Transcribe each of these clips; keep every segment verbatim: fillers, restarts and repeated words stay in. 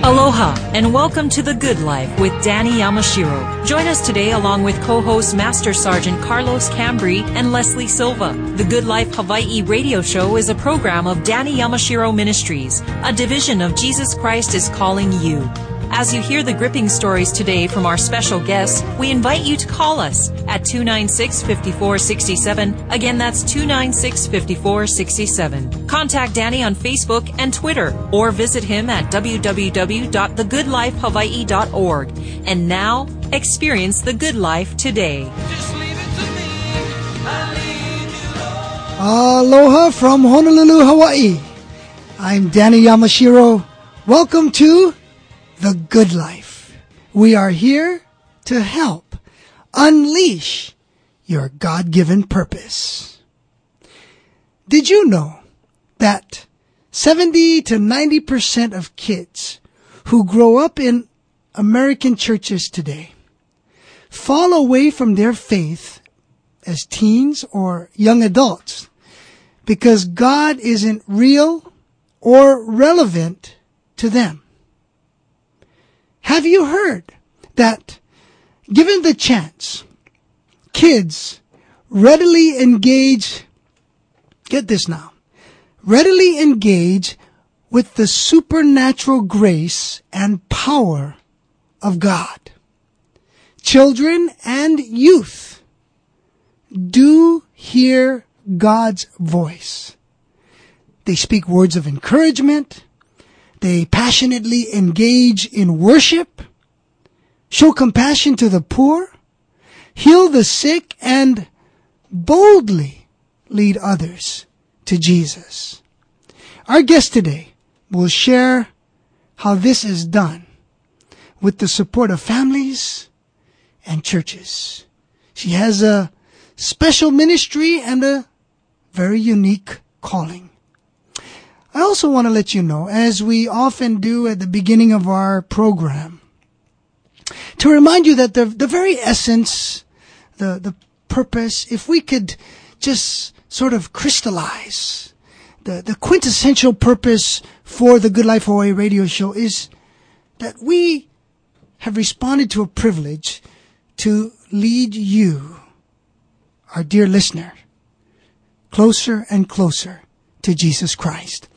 Aloha, and welcome to The Good Life with Danny Yamashiro. Join us today along with co-host Master Sergeant Carlos Cambry and Leslie Silva. The Good Life Hawaii radio show is a program of Danny Yamashiro Ministries, a division of Jesus Christ is Calling You. As you hear the gripping stories today from our special guests, we invite you to call us at two nine six, five four six seven. Again, that's two nine six, five four six seven. Contact Danny on Facebook and Twitter, or visit him at w w w dot the good life hawaii dot org. And now, experience the good life today. Aloha from Honolulu, Hawaii. I'm Danny Yamashiro. Welcome to The Good Life. We are here to help unleash your God-given purpose. Did you know that seventy to ninety percent of kids who grow up in American churches today fall away from their faith as teens or young adults because God isn't real or relevant to them? Have you heard that, given the chance, kids readily engage, get this now, readily engage with the supernatural grace and power of God? Children and youth do hear God's voice. They speak words of encouragement. They passionately engage in worship, show compassion to the poor, heal the sick, and boldly lead others to Jesus. Our guest today will share how this is done with the support of families and churches. She has a special ministry and a very unique calling. I also want to let you know, as we often do at the beginning of our program, to remind you that the the very essence, the the purpose, if we could just sort of crystallize the, the quintessential purpose for the Good Life Hawaii radio show, is that we have responded to a privilege to lead you, our dear listener, closer and closer to Jesus Christ.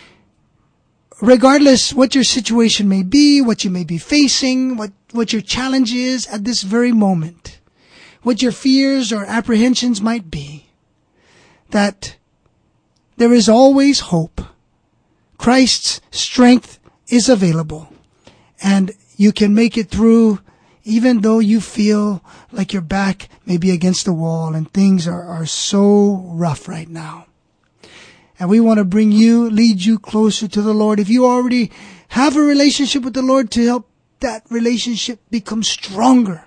Regardless what your situation may be, what you may be facing, what, what your challenge is at this very moment, what your fears or apprehensions might be, that there is always hope. Christ's strength is available, and you can make it through even though you feel like your back may be against the wall and things are, are so rough right now. And we want to bring you, lead you closer to the Lord. If you already have a relationship with the Lord, to help that relationship become stronger.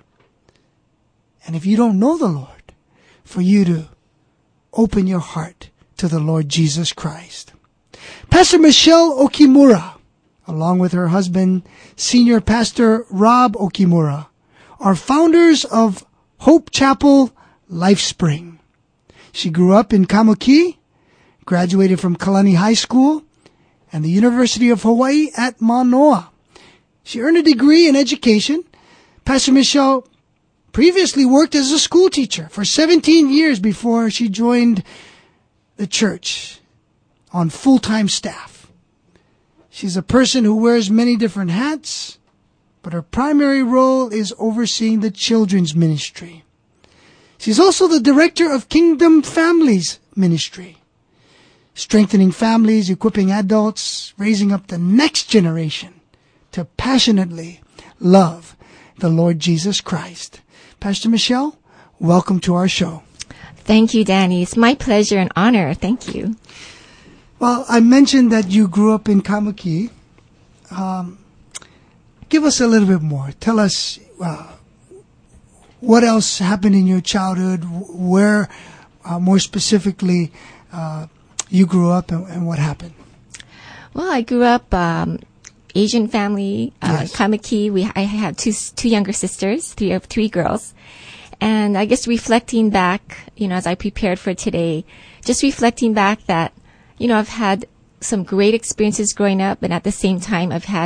And if you don't know the Lord, for you to open your heart to the Lord Jesus Christ. Pastor Michelle Okimura, along with her husband, Senior Pastor Rob Okimura, are founders of Hope Chapel LifeSpring. She grew up in Kamuki, graduated from Kalani High School and the University of Hawaii at Manoa. She earned a degree in education. Pastor Michelle previously worked as a school teacher for seventeen years before she joined the church on full-time staff. She's a person who wears many different hats, but her primary role is overseeing the children's ministry. She's also the director of Kingdom Families Ministry, strengthening families, equipping adults, raising up the next generation to passionately love the Lord Jesus Christ. Pastor Michelle, welcome to our show. Thank you, Danny. It's my pleasure and honor. Thank you. Well, I mentioned that you grew up in Kamuki. Um, give us a little bit more. Tell us uh, what else happened in your childhood, where uh, more specifically uh you grew up, and, and what happened? Well, I grew up um, Asian family, uh, yes. Kamuki. We I have two two younger sisters, three of three girls, and I guess reflecting back, you know, as I prepared for today, just reflecting back that, you know, I've had some great experiences growing up, and at the same time, I've had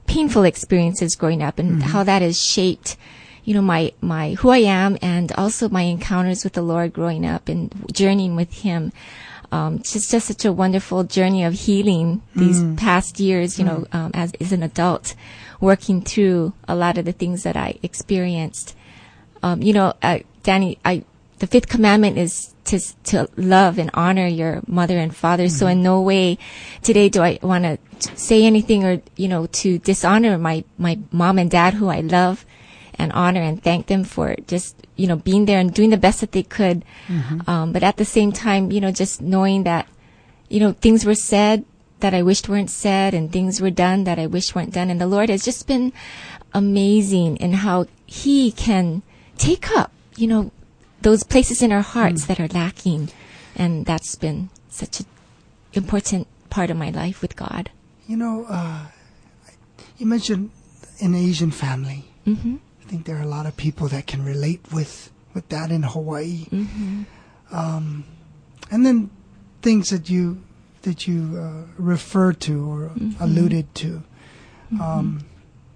painful experiences growing up, and mm-hmm. how that has shaped, you know, my, my, who I am, and also my encounters with the Lord growing up and journeying with Him. Um, it's just, just such a wonderful journey of healing these mm. past years, you mm. know, um, as, as an adult, working through a lot of the things that I experienced. Um, you know, uh, Danny, I, the fifth commandment is to, to love and honor your mother and father. Mm-hmm. So in no way today do I want to say anything or, you know, to dishonor my, my mom and dad, who I love and honor, and thank them for just, you know, being there and doing the best that they could. Mm-hmm. Um, but at the same time, you know, just knowing that, you know, things were said that I wished weren't said, and things were done that I wish weren't done. And the Lord has just been amazing in how He can take up, you know, those places in our hearts mm. that are lacking. And that's been such an important part of my life with God. You know, uh, you mentioned an Asian family. Mm-hmm. I think there are a lot of people that can relate with, with that in Hawaii. Mm-hmm. Um, and then things that you that you uh, referred to or mm-hmm. alluded to. Mm-hmm. Um,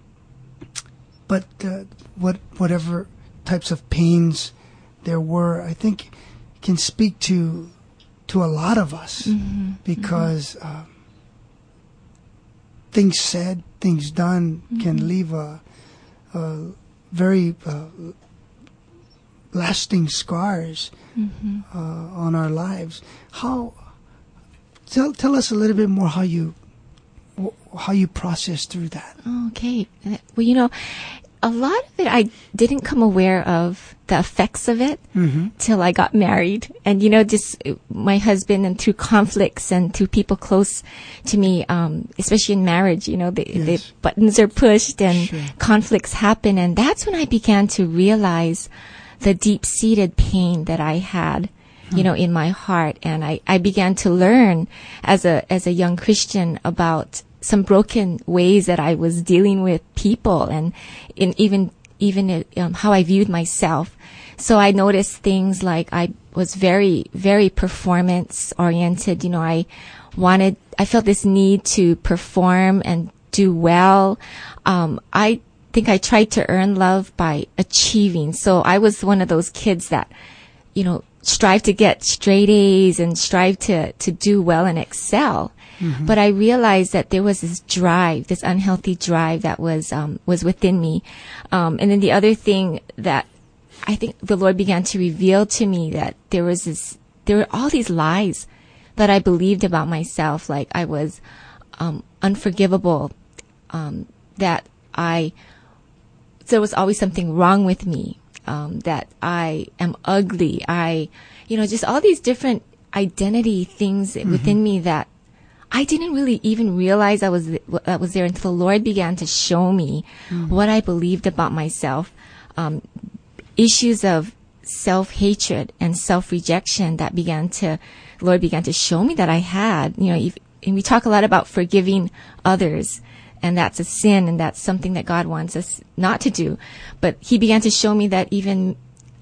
but uh, what whatever types of pains there were, I think can speak to to a lot of us, mm-hmm. because mm-hmm. Um, things said, things done mm-hmm. can leave a, a very uh, lasting scars mm-hmm. uh, on our lives. How tell tell us a little bit more how you how you process through that. Okay, well, you know, a lot of it I didn't come aware of the effects of it mm-hmm. till I got married. And, you know, just my husband, and through conflicts and through people close to me, um, especially in marriage, you know, the, yes. the buttons are pushed and sure. conflicts happen. And that's when I began to realize the deep-seated pain that I had, you know, in my heart. And I, I began to learn as a, as a young Christian about some broken ways that I was dealing with people, and in even even um, how I viewed myself. So I noticed things like I was very, very performance oriented. You know, I wanted, I felt this need to perform and do well. Um, I think I tried to earn love by achieving. So I was one of those kids that, you know, strive to get straight A's and strive to, to do well and excel. Mm-hmm. But I realized that there was this drive, this unhealthy drive that was, um, was within me. Um, and then the other thing that I think the Lord began to reveal to me, that there was this, there were all these lies that I believed about myself. Like I was, um, unforgivable, um, that I, there was always something wrong with me, um, that I am ugly. I, you know, just all these different identity things mm-hmm. within me that I didn't really even realize I was that was there until the Lord began to show me mm. what I believed about myself. Um, issues of self-hatred and self-rejection that began to, the Lord began to show me that I had. You know, if, and we talk a lot about forgiving others, and that's a sin, and that's something that God wants us not to do. But He began to show me that even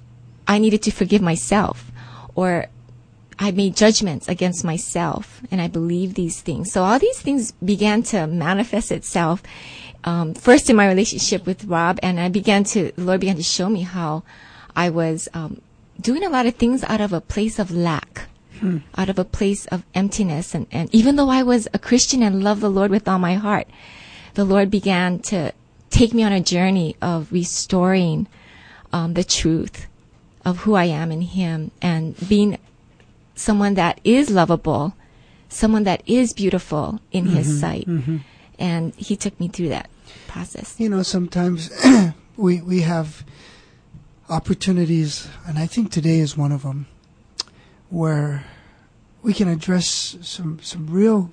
I needed to forgive myself, or I made judgments against myself, and I believed these things. So all these things began to manifest itself, um, first in my relationship with Rob, and I began to, the Lord began to show me how I was um, doing a lot of things out of a place of lack, hmm. out of a place of emptiness. And, and even though I was a Christian and loved the Lord with all my heart, the Lord began to take me on a journey of restoring um, the truth of who I am in Him, and being someone that is lovable, someone that is beautiful in mm-hmm, His sight. Mm-hmm. And He took me through that process. You know, sometimes we we have opportunities, and I think today is one of them, where we can address some, some real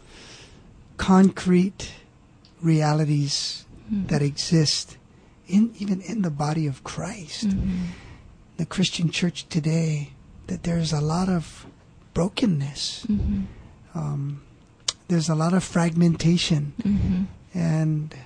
concrete realities mm-hmm. that exist in even in the body of Christ. Mm-hmm. The Christian church today, that there's a lot of brokenness. Mm-hmm. Um, there's a lot of fragmentation. Mm-hmm. And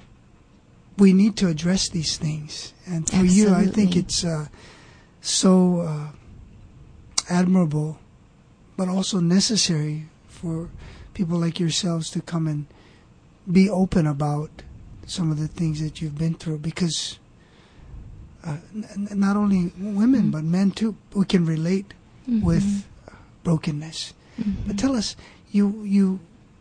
we need to address these things. And for Absolutely. you, I think it's uh, so uh, admirable, but also necessary for people like yourselves to come and be open about some of the things that you've been through, because uh, n- not only women mm-hmm. but men too, we can relate mm-hmm. with brokenness. Mm-hmm. But tell us, you you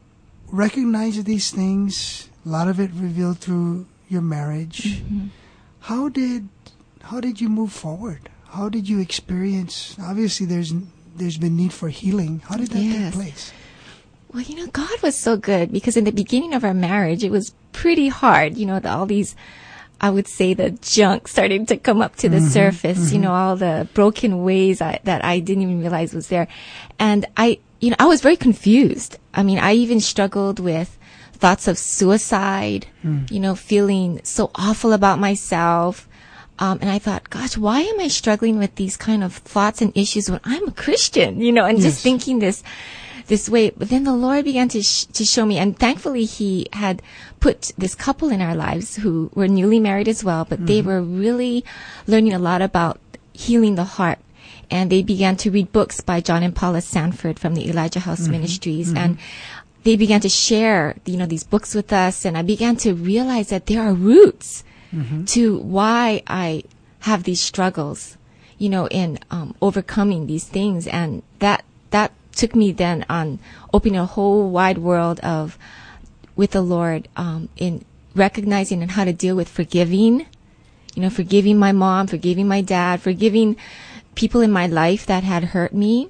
recognize these things. A lot of it revealed through your marriage. Mm-hmm. How did how did you move forward? How did you experience? Obviously, there's there's been need for healing. How did that yes. take place? Well, you know, God was so good, because in the beginning of our marriage, it was pretty hard. You know, the, all these, I would say, the junk starting to come up to the mm-hmm, surface. Mm-hmm. You know, all the broken ways I, that I didn't even realize was there, and I, you know, I was very confused. I mean, I even struggled with thoughts of suicide. Mm. You know, feeling so awful about myself. Um, and I thought, gosh, why am I struggling with these kind of thoughts and issues when I'm a Christian? You know, and yes. just thinking this. this way. But then the Lord began to sh- to show me, and thankfully He had put this couple in our lives who were newly married as well, but mm-hmm. they were really learning a lot about healing the heart. And they began to read books by John and Paula Sanford from the Elijah House mm-hmm. Ministries. Mm-hmm. And they began to share, you know, these books with us. And I began to realize that there are roots mm-hmm. to why I have these struggles, you know, in um, overcoming these things. And that, that, took me then on opening a whole wide world of with the Lord um, in recognizing and how to deal with forgiving, you know, forgiving my mom, forgiving my dad, forgiving people in my life that had hurt me,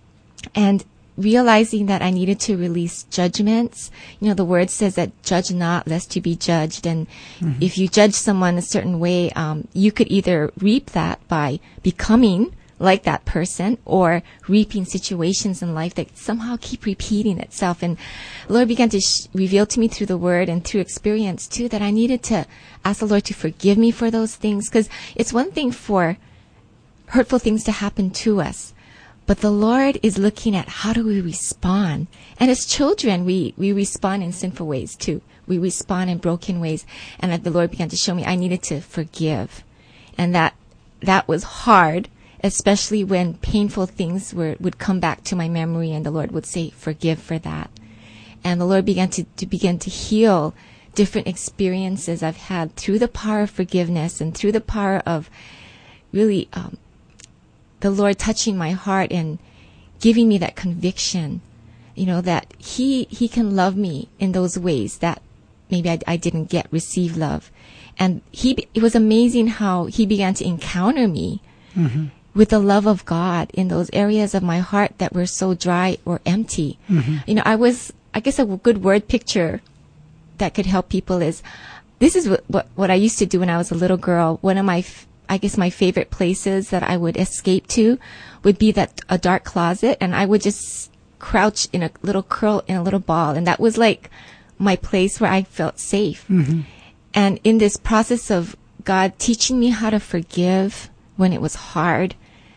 and realizing that I needed to release judgments. You know, the word says that judge not lest you be judged. And mm-hmm. if you judge someone a certain way, um, you could either reap that by becoming like that person, or reaping situations in life that somehow keep repeating itself. And the Lord began to sh- reveal to me through the Word and through experience too that I needed to ask the Lord to forgive me for those things, because it's one thing for hurtful things to happen to us, but the Lord is looking at how do we respond. And as children, we, we respond in sinful ways too. We respond in broken ways. And the Lord began to show me I needed to forgive. And that that was hard, especially when painful things were, would come back to my memory, and the Lord would say, forgive for that. And the Lord began to, to begin to heal different experiences I've had through the power of forgiveness and through the power of really um, the Lord touching my heart and giving me that conviction, you know, that He He can love me in those ways that maybe I, I didn't get, receive love. And he it was amazing how He began to encounter me mm-hmm. with the love of God in those areas of my heart that were so dry or empty. Mm-hmm. You know, I was, I guess a good word picture that could help people is, this is what, what, what I used to do when I was a little girl. One of my, f- I guess my favorite places that I would escape to would be that, a dark closet, and I would just crouch in a little curl, in a little ball. And that was like my place where I felt safe. Mm-hmm. And in this process of God teaching me how to forgive when it was hard,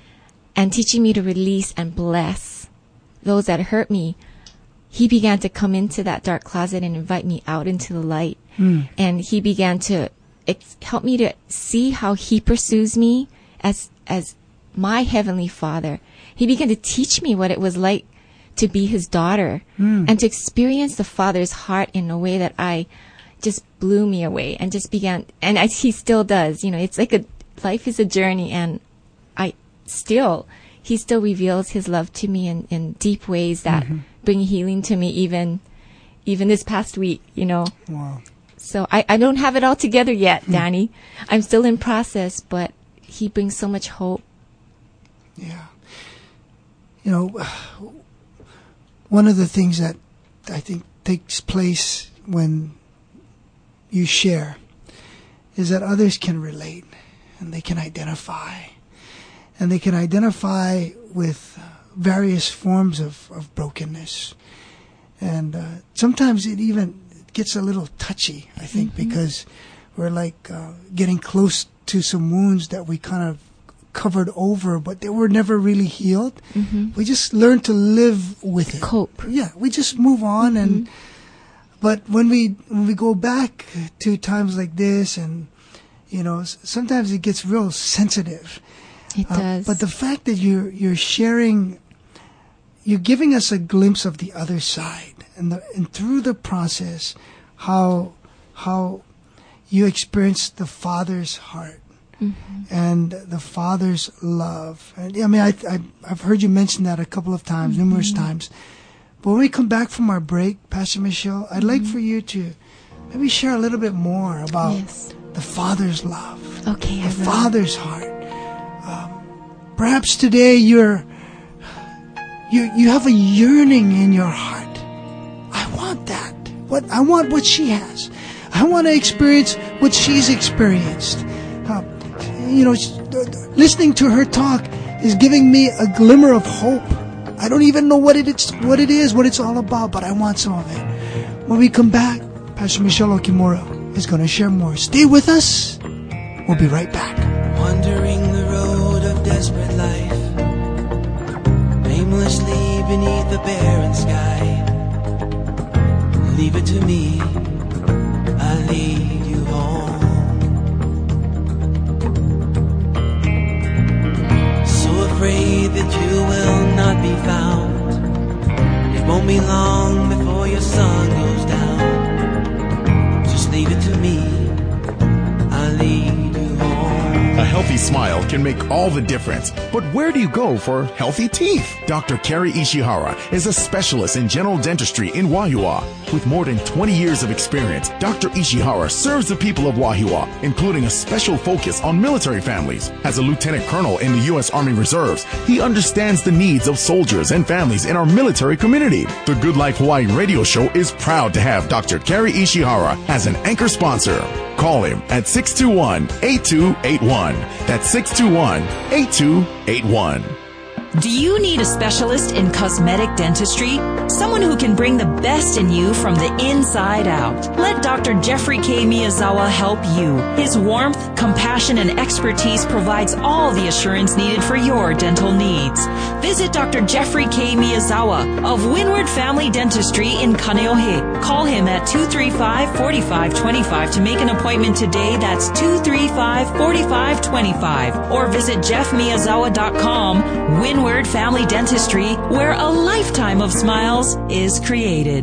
and teaching me to release and bless those that hurt me, He began to come into that dark closet and invite me out into the light. Mm. And He began to ex- help me to see how He pursues me as as my Heavenly Father. He began to teach me what it was like to be His daughter mm. and to experience the Father's heart in a way that I just blew me away, and just began, and I, He still does. You know, it's like a life is a journey, and I still, He still reveals His love to me in, in deep ways that mm-hmm. bring healing to me, even, even this past week, you know. Wow. So I, I don't have it all together yet, mm. Danny. I'm still in process, but He brings so much hope. Yeah. You know, one of the things that I think takes place when you share is that others can relate, and they can identify. And they can identify with various forms of, of brokenness. And uh, sometimes it even gets a little touchy, I think, mm-hmm. because we're like uh, getting close to some wounds that we kind of covered over, but they were never really healed. Mm-hmm. We just learn to live with it. Cope. Yeah, we just move on. Mm-hmm. and But when we when we go back to times like this, and, you know, sometimes it gets real sensitive. It uh, does. But the fact that you're you're sharing, you're giving us a glimpse of the other side, and the, and through the process, how how you experienced the Father's heart. Mm-hmm. And the Father's love. And, I mean, I, I, I've heard you mention that a couple of times, mm-hmm. numerous times. But when we come back from our break, Pastor Michelle, I'd mm-hmm. like for you to maybe share a little bit more about yes. the Father's love. Okay, the Father's heart. Um, perhaps today you're, you you have a yearning in your heart. I want that. What I want what she has. I want to experience what she's experienced. Uh, you know, listening to her talk is giving me a glimmer of hope. I don't even know what it is, what it is, what it's all about, but I want some of it. When we come back, Pastor Michelle Okimura is going to share more. Stay with us. We'll be right back. Wandering the road of desperate life, aimlessly beneath the barren sky. Leave it to me, I'll lead you home. Afraid that you will not be found. It won't be long before your sun goes down. Just leave it to me, I'll lead you home. A healthy smile can make all the difference. But where do you go for healthy teeth? Doctor Kerry Ishihara is a specialist in general dentistry in Wahiawa. With more than twenty years of experience, Doctor Ishihara serves the people of Wahiawa, including a special focus on military families. As a lieutenant colonel in the U S Army Reserves, he understands the needs of soldiers and families in our military community. The Good Life Hawaii radio show is proud to have Doctor Kerry Ishihara as an anchor sponsor. Call him at six two one, eight two eight one. That's six two one, eight two eight one. Do you need a specialist in cosmetic dentistry? Someone who can bring the best in you from the inside out. Let Doctor Jeffrey K. Miyazawa help you. His warmth, compassion, and expertise provides all the assurance needed for your dental needs. Visit Doctor Jeffrey K. Miyazawa of Windward Family Dentistry in Kaneohe. Call him at two three five, four five two five to make an appointment today. That's two three five, four five two five. Or visit jeff miyazawa dot com. Windward Family Dentistry, where a lifetime of smiles is created.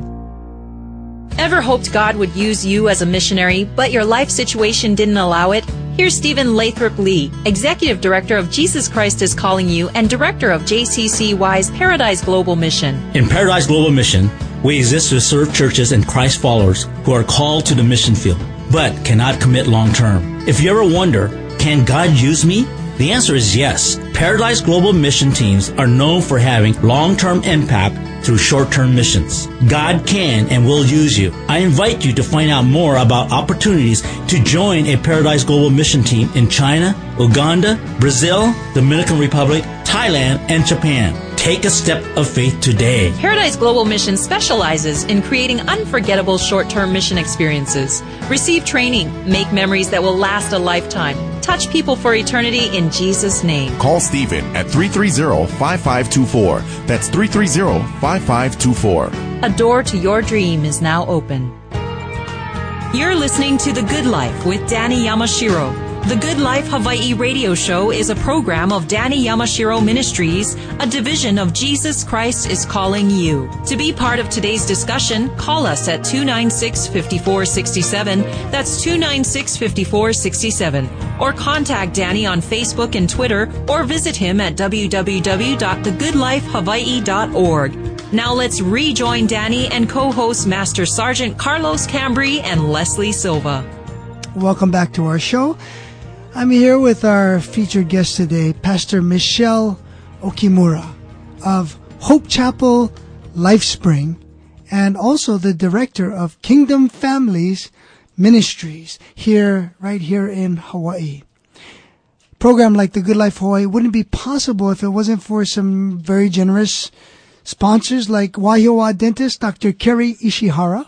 Ever hoped God would use you as a missionary, but your life situation didn't allow it? Here's Stephen Lathrop Lee, Executive Director of Jesus Christ is Calling You and Director of J C C Y's Paradise Global Mission. In Paradise Global Mission, we exist to serve churches and Christ followers who are called to the mission field, but cannot commit long term. If you ever wonder, can God use me? The answer is yes. Paradise Global Mission teams are known for having long-term impact through short-term missions. God can and will use you. I invite you to find out more about opportunities to join a Paradise Global Mission team in China, Uganda, Brazil, Dominican Republic, Thailand, and Japan. Take a step of faith today. Paradise Global Mission specializes in creating unforgettable short-term mission experiences. Receive training, make memories that will last a lifetime. Touch people for eternity in Jesus' name. Call Stephen at three three zero, five five two four. That's three three zero, five five two four. A door to your dream is now open. You're listening to The Good Life with Danny Yamashiro. The Good Life Hawaii radio show is a program of Danny Yamashiro Ministries, a division of Jesus Christ is Calling You. To be part of today's discussion, call us at two nine six, five four six seven. That's two nine six, five four six seven. Or contact Danny on Facebook and Twitter, or visit him at w w w dot the good life hawaii dot org. Now let's rejoin Danny and co-host Master Sergeant Carlos Cambry and Leslie Silva. Welcome back to our show. I'm here with our featured guest today, Pastor Michelle Okimura of Hope Chapel LifeSpring, and also the director of Kingdom Families Ministries here, right here in Hawaii. A program like the Good Life Hawaii wouldn't be possible if it wasn't for some very generous sponsors like Wahiawa dentist Doctor Kerry Ishihara,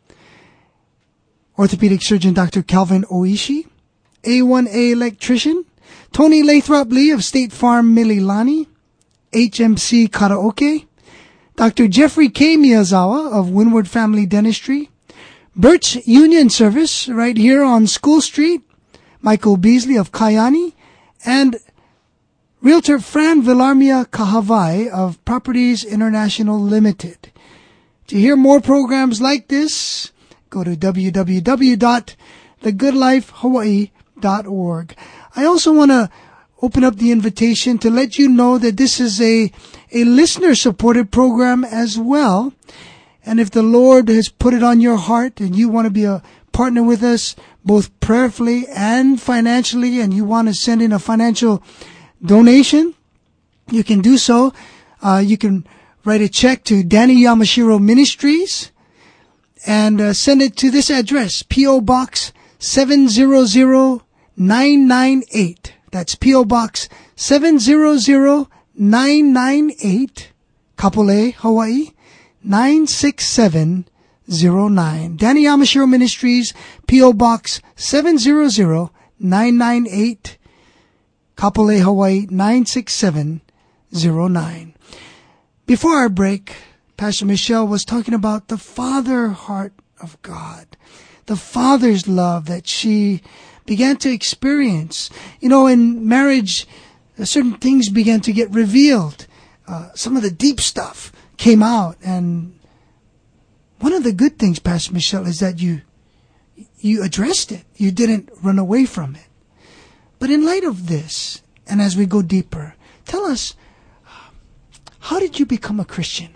orthopedic surgeon Doctor Calvin Oishi, A one A electrician Tony Lathrop Lee of State Farm Mililani, H M C Karaoke, Doctor Jeffrey K. Miyazawa of Windward Family Dentistry, Birch Union Service right here on School Street, Michael Beasley of Kayani, and Realtor Fran Villarmia Kahavai of Properties International Limited. To hear more programs like this, Go to w w w dot the good life hawaii dot org. I also want to open up the invitation to let you know that this is a, a listener-supported program as well. And if the Lord has put it on your heart and you want to be a partner with us, both prayerfully and financially, and you want to send in a financial donation, you can do so. Uh, you can write a check to Danny Yamashiro Ministries and uh, send it to this address, P O. Box seven zero zero nine nine eight. That's P O. Box seven zero zero nine nine eight, Kapolei, Hawaii, nine six seven zero nine. Danny Yamashiro Ministries, P O. Box seven zero zero nine nine eight, Kapolei, Hawaii, nine six seven zero nine. Before our break, Pastor Michelle was talking about the Father heart of God, the Father's love that she began to experience. You know, in marriage, uh, certain things began to get revealed. Uh, some of the deep stuff came out. And one of the good things, Pastor Michelle, is that you you addressed it. You didn't run away from it. But in light of this, and as we go deeper, tell us, how did you become a Christian?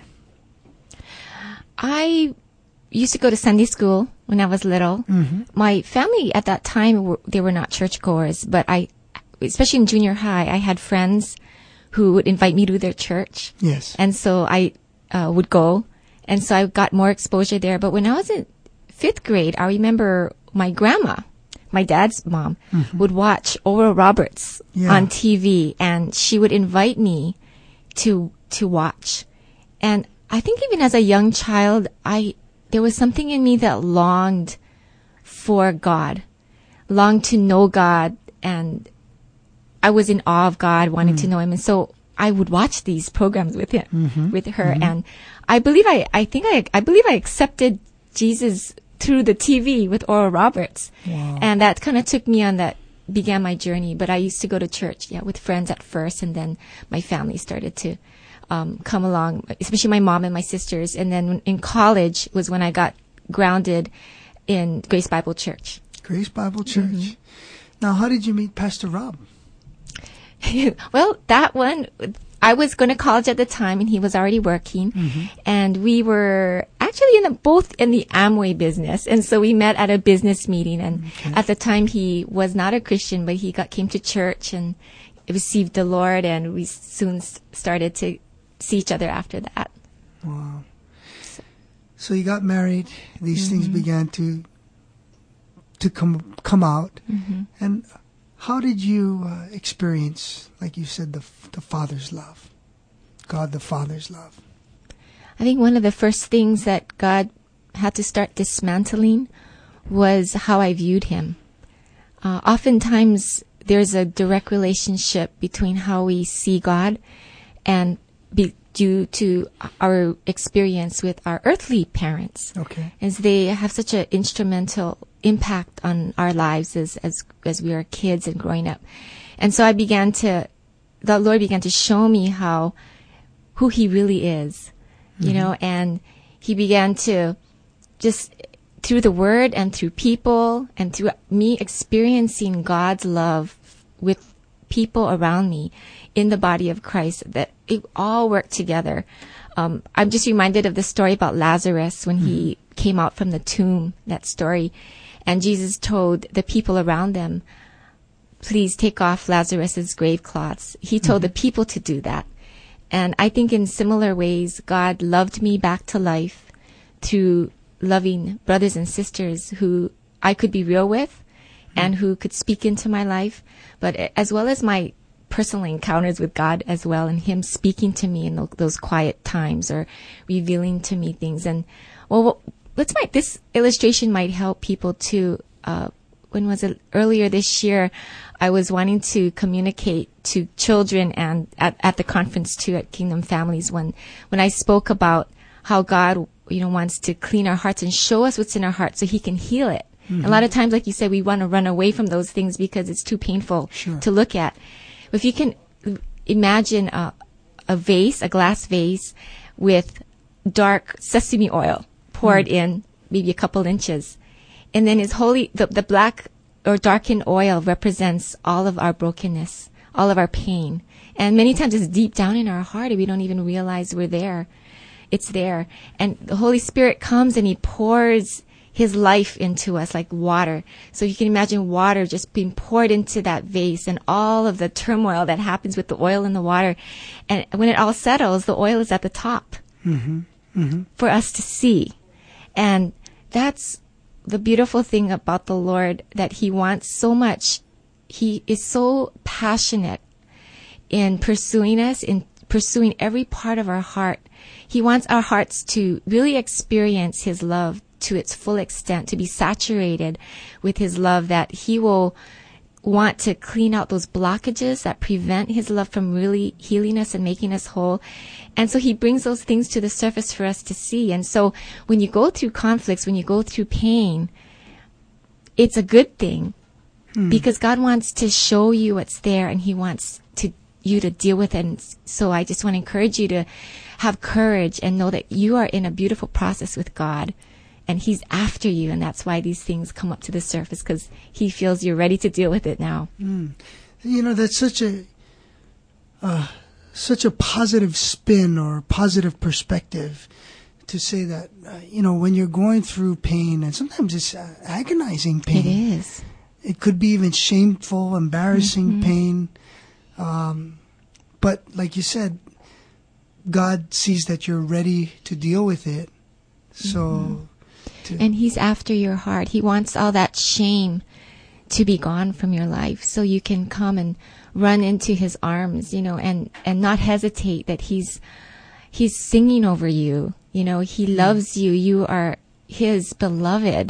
I used to go to Sunday school when I was little. Mm-hmm. My family at that time, were, they were not churchgoers, but I, especially in junior high, I had friends who would invite me to their church. Yes. And so I uh, would go. And so I got more exposure there. But when I was in fifth grade, I remember my grandma, my dad's mom, mm-hmm. would watch Oral Roberts yeah. on T V, and she would invite me to to watch. And I think even as a young child, I there was something in me that longed for God, longed to know God, and I was in awe of God, wanting mm. to know Him. And so I would watch these programs with him, mm-hmm. with her, mm-hmm. and I believe I, I think I, I believe I accepted Jesus through the T V with Oral Roberts, wow. and that kind of took me on that, began my journey. But I used to go to church, yeah, with friends at first, and then my family started to um, come along, especially my mom and my sisters. And then in college was when I got grounded in Grace Bible Church. Grace Bible Church. Mm-hmm. Now, how did you meet Pastor Rob? Well, that one, I was going to college at the time, and he was already working, mm-hmm. and we were actually in the, both in the Amway business, and so we met at a business meeting. And okay. at the time, he was not a Christian, but he got came to church and received the Lord, and we soon started to see each other after that. Wow! So, so you got married; these mm-hmm. things began to to come come out, mm-hmm. and. How did you uh, experience, like you said, the the Father's love, God the Father's love? I think one of the first things that God had to start dismantling was how I viewed Him. Uh, oftentimes, there's a direct relationship between how we see God and be, due to our experience with our earthly parents. Okay. As they have such an instrumental impact on our lives as, as, as we were kids and growing up. And so I began to, the Lord began to show me how, who He really is, you mm-hmm. know, and He began to just, through the Word and through people and through me experiencing God's love with people around me in the body of Christ, that it all worked together. Um, I'm just reminded of the story about Lazarus when mm-hmm. he came out from the tomb, that story. And Jesus told the people around them, please take off Lazarus's grave cloths. He told mm-hmm. the people to do that. And I think in similar ways, God loved me back to life through loving brothers and sisters who I could be real with mm-hmm. and who could speak into my life, but as well as my personal encounters with God as well, and Him speaking to me in those quiet times or revealing to me things. And well, let's might this illustration might help people too. Uh, when was it earlier this year? I was wanting to communicate to children and at, at the conference too at Kingdom Families when when I spoke about how God, you know, wants to clean our hearts and show us what's in our hearts so He can heal it. Mm-hmm. A lot of times, like you said, we want to run away from those things because it's too painful sure. to look at. If you can imagine a, a vase, a glass vase with dark sesame oil poured mm. in maybe a couple inches. And then his holy, the, the black or darkened oil represents all of our brokenness, all of our pain. And many times it's deep down in our heart and we don't even realize we're there. It's there. And the Holy Spirit comes and he pours his life into us like water. So you can imagine water just being poured into that vase and all of the turmoil that happens with the oil in the water. And when it all settles, the oil is at the top Mm-hmm. Mm-hmm. for us to see. And that's the beautiful thing about the Lord, that he wants so much. He is so passionate in pursuing us, in pursuing every part of our heart. He wants our hearts to really experience his love to its full extent, to be saturated with his love, that he will want to clean out those blockages that prevent his love from really healing us and making us whole. And so he brings those things to the surface for us to see. And so when you go through conflicts, when you go through pain, it's a good thing hmm. because God wants to show you what's there and he wants to you to deal with it. And so I just want to encourage you to have courage and know that you are in a beautiful process with God. And he's after you, and that's why these things come up to the surface, because he feels you're ready to deal with it now. Mm. You know, that's such a uh, such a positive spin or positive perspective to say that, uh, you know, when you're going through pain, and sometimes it's uh, agonizing pain. It is. It could be even shameful, embarrassing mm-hmm. pain. Um, but like you said, God sees that you're ready to deal with it. So... Mm-hmm. And he's after your heart. He wants all that shame to be gone from your life so you can come and run into his arms, you know, and, and not hesitate that he's, he's singing over you. You know, he loves you. You are his beloved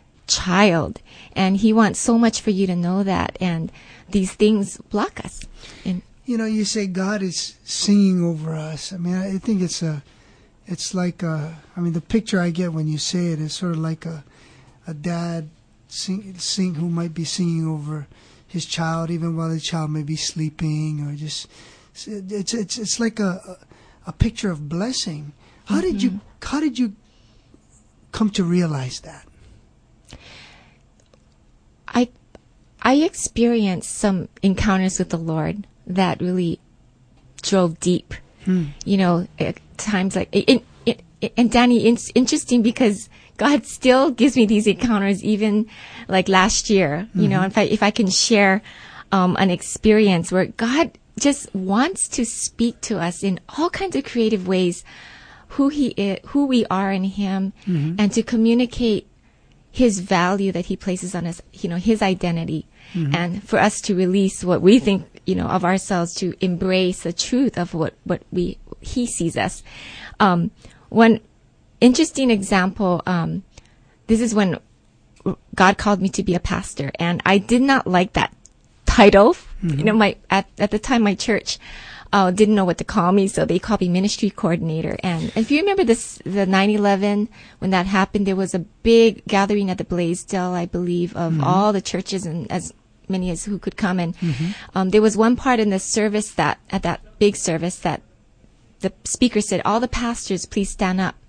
child. And he wants so much for you to know that. And these things block us. And, you know, you say God is singing over us. I mean, I think it's a, It's like, a, I mean, the picture I get when you say it is sort of like a, a dad sing, sing who might be singing over his child, even while the child may be sleeping, or just it's it's it's like a a picture of blessing. How mm-hmm. did you how did you come to realize that? I I experienced some encounters with the Lord that really drove deep. Hmm. You know, at times like, it, it, it, and Danny, it's interesting because God still gives me these encounters, even like last year. Mm-hmm. You know, if I if I can share um, an experience where God just wants to speak to us in all kinds of creative ways, who He is, who we are in Him, mm-hmm. and to communicate His value that He places on us. You know, His identity. Mm-hmm. And for us to release what we think, you know, of ourselves, to embrace the truth of what, what we, he sees us. Um, one interesting example, um, this is when God called me to be a pastor, and I did not like that title. Mm-hmm. You know, my, at, at the time, my church, uh, didn't know what to call me, so they called me ministry coordinator. And if you remember this, the nine eleven, when that happened, there was a big gathering at the Blaisdell, I believe, of mm-hmm. all the churches and as many as who could come. And mm-hmm. um, there was one part in the service that, at that big service, that the speaker said, all the pastors, please stand up.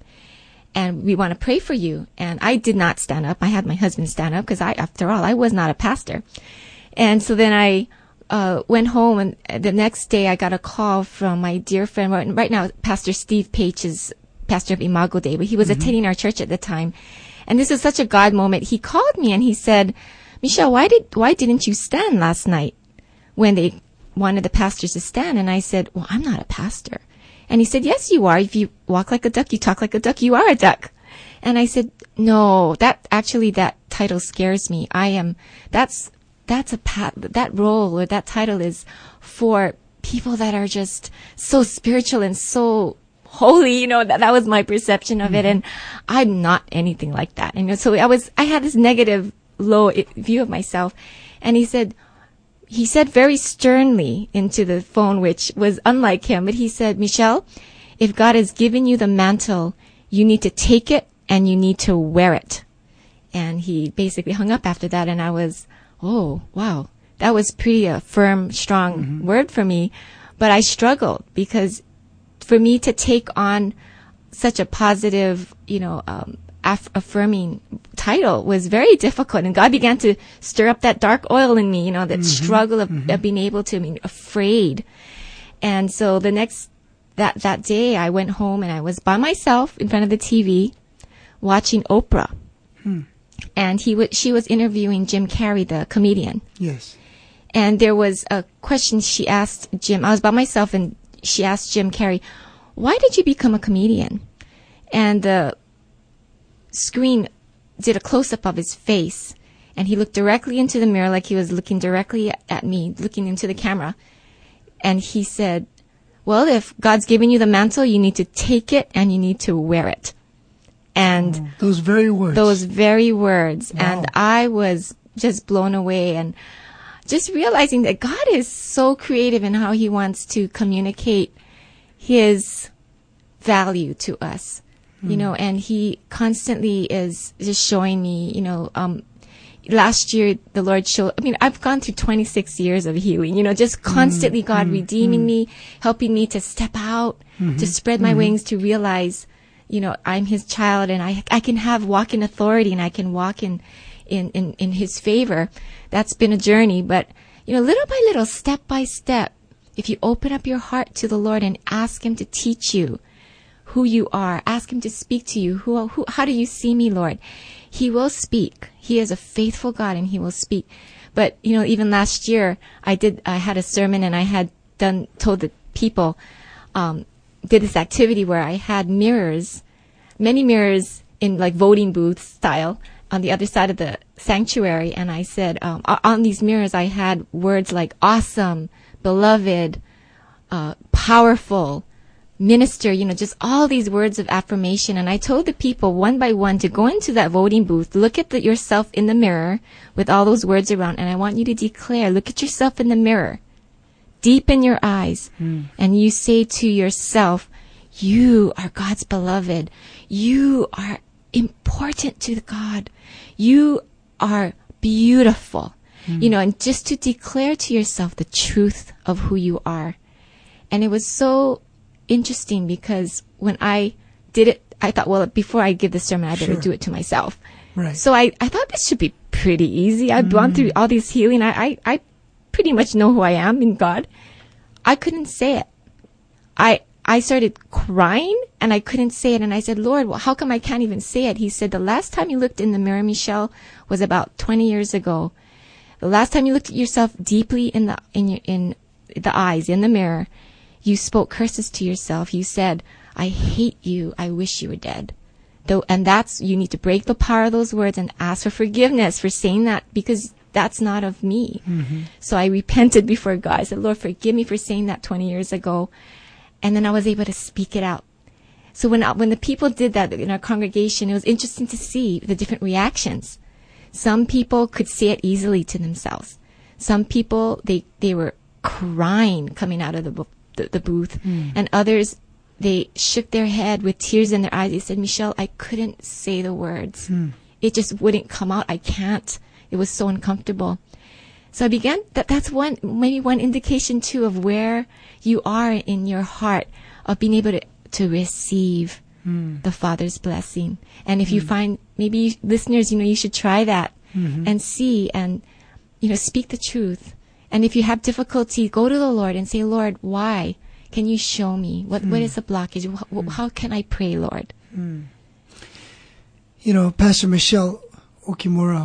And we want to pray for you. And I did not stand up. I had my husband stand up because I, after all, I was not a pastor. And so then I uh, went home, and the next day I got a call from my dear friend. Right, right now, Pastor Steve Page is pastor of Imago Dei, but he was mm-hmm. attending our church at the time. And this was such a God moment. He called me and he said, Michelle, why did why didn't you stand last night when they wanted the pastors to stand? And I said, well, I'm not a pastor. And he said, yes, you are. If you walk like a duck, you talk like a duck, you are a duck. And I said, no, that actually, that title scares me. I am, that's, that's a, pa- that role or that title is for people that are just so spiritual and so holy. You know, that, that was my perception of mm-hmm. it. And I'm not anything like that. And so I was, I had this negative, low view of myself. And he said, he said very sternly into the phone, which was unlike him, but he said, Michelle, if God has given you the mantle, you need to take it and you need to wear it. And he basically hung up after that. And I was, oh, wow, that was pretty a firm, strong mm-hmm. word for me. But I struggled because for me to take on such a positive, you know, um, aff- affirming title was very difficult. And God began to stir up that dark oil in me, you know, that mm-hmm. struggle of, mm-hmm. of being able to, I mean, afraid. And so the next, that, that day I went home and I was by myself in front of the T V watching Oprah. Hmm. And he was, she was interviewing Jim Carrey, the comedian. Yes. And there was a question she asked Jim. I was by myself and she asked Jim Carrey, why did you become a comedian? And the screen did a close-up of his face. And he looked directly into the mirror like he was looking directly at me, looking into the camera. And he said, well, if God's given you the mantle, you need to take it and you need to wear it. And oh, those very words. Those very words. Wow. And I was just blown away and just realizing that God is so creative in how he wants to communicate his value to us, mm. you know, and he constantly is just showing me, you know, um, last year the Lord showed, I mean, I've gone through twenty-six years of healing, you know, just constantly mm. God mm. redeeming mm. me, helping me to step out, mm-hmm. to spread my mm-hmm. wings, to realize, you know, I'm his child and I, I can have walk in authority and I can walk in, in, in, in his favor. That's been a journey, but, you know, little by little, step by step, if you open up your heart to the Lord and ask him to teach you who you are, ask him to speak to you, who, who, how do you see me, Lord? He will speak. He is a faithful God and he will speak. But, you know, even last year, I did, I had a sermon and I had done, told the people, um, did this activity where I had mirrors, many mirrors in like voting booth style on the other side of the sanctuary. And I said, um, on these mirrors, I had words like awesome, beloved, uh, powerful, minister, you know, just all these words of affirmation. And I told the people one by one to go into that voting booth, look at the, yourself in the mirror with all those words around. And I want you to declare, look at yourself in the mirror, deep in your eyes. Mm. And you say to yourself, you are God's beloved. You are important to God. You are beautiful. Mm. You know, and just to declare to yourself the truth of who you are. And it was so interesting because when I did it, I thought, well, before I give the sermon, I better sure. do it to myself. Right. So I, I thought this should be pretty easy. I've mm. gone through all this healing. I, I, I pretty much know who I am in God. I couldn't say it. I, I started crying and I couldn't say it. And I said, Lord, well, how come I can't even say it? He said, the last time you looked in the mirror, Michelle, was about twenty years ago. The last time you looked at yourself deeply in the, in your, in the eyes, in the mirror, you spoke curses to yourself. You said, I hate you. I wish you were dead. Though, and that's, you need to break the power of those words and ask for forgiveness for saying that because that's not of me. Mm-hmm. So I repented before God. I said, Lord, forgive me for saying that twenty years ago. And then I was able to speak it out. So when, when the people did that in our congregation, it was interesting to see the different reactions. Some people could say it easily to themselves. Some people, they, they were crying coming out of the, the, the booth. Mm. And others, they shook their head with tears in their eyes. They said, Michelle, I couldn't say the words. Mm. It just wouldn't come out. I can't. It was so uncomfortable. So I began, that, that's one, maybe one indication too of where you are in your heart of being able to, to receive mm. the Father's blessing. And if mm. you find, maybe you, listeners, you know, you should try that mm-hmm. and see and, you know, speak the truth. And if you have difficulty, go to the Lord and say, Lord, why? Can you show me? What, mm. what is the blockage? How, mm. how can I pray, Lord? Mm. You know, Pastor Michelle Okimura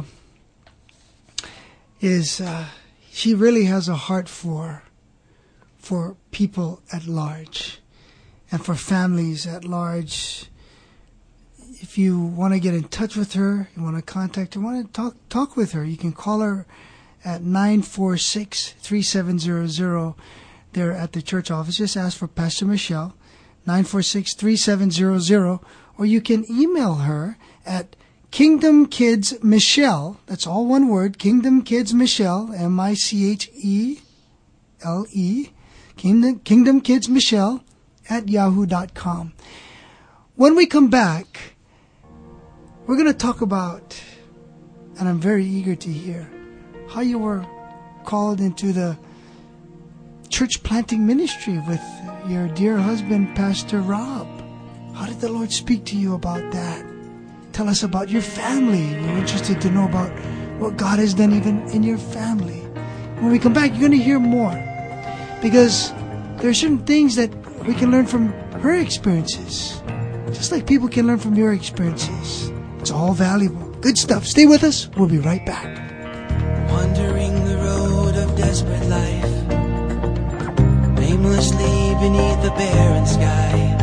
is, uh, she really has a heart for, for people at large and for families at large. If you want to get in touch with her, you want to contact her, want to talk, talk with her, you can call her at nine four six, three seven zero zero. They're at the church office. Just ask for Pastor Michelle, nine four six, three seven zero zero, or you can email her at Kingdom Kids Michelle, that's all one word, Kingdom Kids Michelle, M I C H E L E, Kingdom, Kingdom Kids Michelle at yahoo dot com. When we come back, we're going to talk about, and I'm very eager to hear, how you were called into the church planting ministry with your dear husband, Pastor Rob. How did the Lord speak to you about that? tell us about your family. We're interested to know about what God has done even in your family. When we come back, you're going to hear more, because there are certain things that we can learn from her experiences, just like people can learn from your experiences. It's all valuable. Good stuff. Stay with us. We'll be right back. Wandering the road of desperate life, aimlessly beneath the barren sky.